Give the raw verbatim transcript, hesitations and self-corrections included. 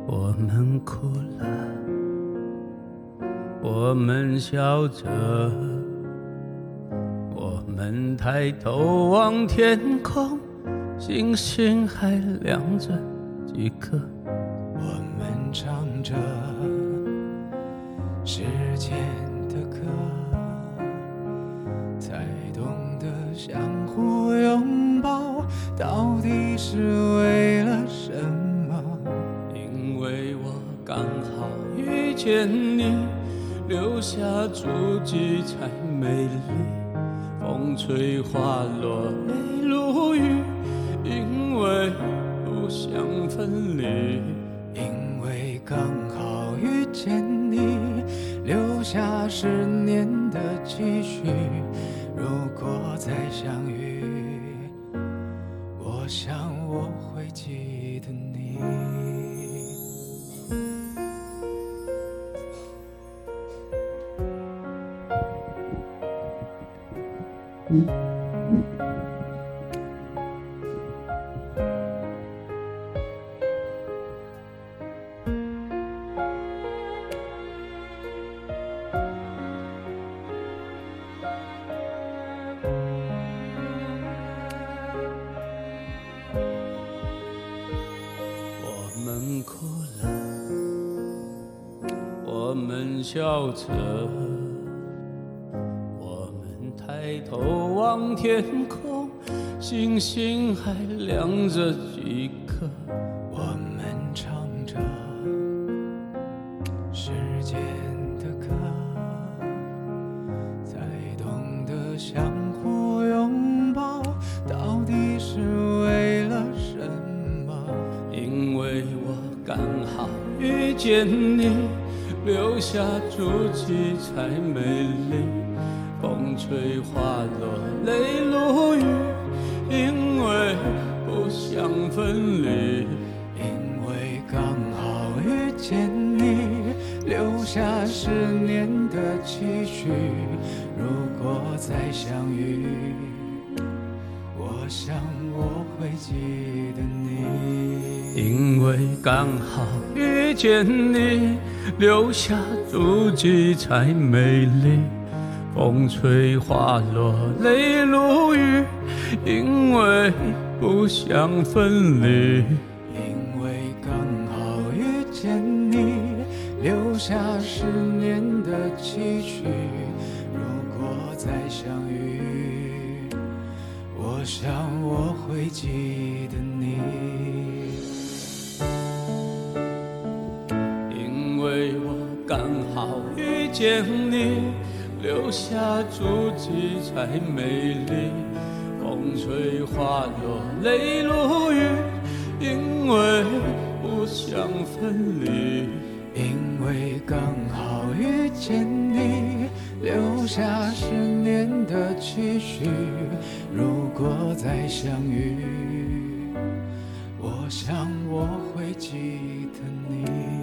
我们哭了，我们笑着，我们抬头望天空，星星还亮着几颗。 我们唱着时间的歌，才懂得相互拥抱到底是为了什么。 因为我刚好遇见你，留下足迹才美丽，风吹花落泪如雨，因为不想分离。 因为刚好遇见你，留下十年的期许，如果再相遇，我想我会记得你。 我们哭了，我们笑着，我们抬头望天空，星星还亮着几颗。 我们唱着时间的歌，才懂得相互拥抱到底是为了什么。 因为我刚好遇见你，留下足迹才美丽，风吹花落泪如雨，因为不想分离。 因为刚好遇见你，留下十年的期许，如果再相遇，我想我会记得你。 因为刚好遇见你，留下足迹才美丽，风吹花落泪如雨，因为不想分离。 因为刚好遇见你，留下十年的期许，如果再相遇，我想我会记得你。 因为我刚好遇见你，留下足迹才美丽，风吹花落泪如雨，因为不想分离。 因为刚好遇见你，留下十年的期许，如果再相遇，我想我会记得你。